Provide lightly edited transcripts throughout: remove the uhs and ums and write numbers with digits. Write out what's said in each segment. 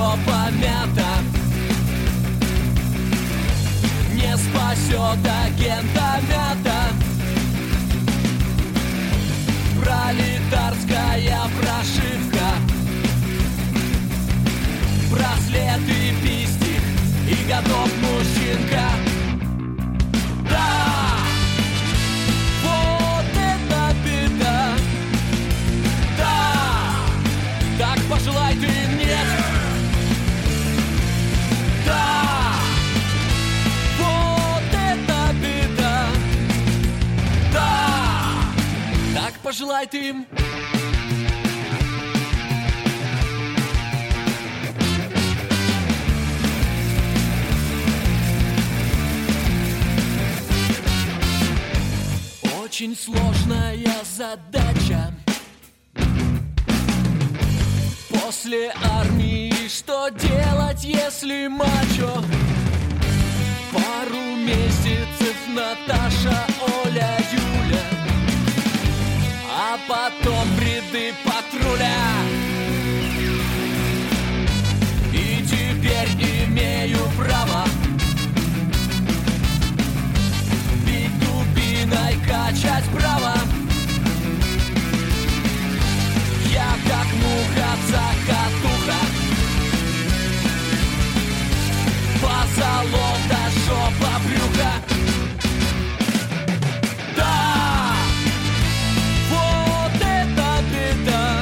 все помято. Не спасет агента мята. Пролетарская прошивка, браслеты, пистик и готов мужчинка. Да, вот это беда. Да, так пожелай ты мне. Да, вот это беда. Да, так пожелай ты им. Очень сложная задача. После армии что делать, если мачо? Пару месяцев Наташа, Оля, Юля, а потом бреды патруля. И теперь имею право бить дубиной, качать право. Я как муха-цокотуха, позолота, жопа, брюха. Да, вот это беда.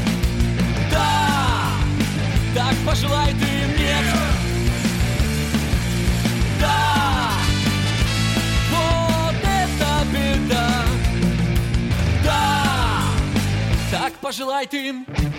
Да, так пожелай ты мне. Да, вот это беда. Да, так пожелай ты им.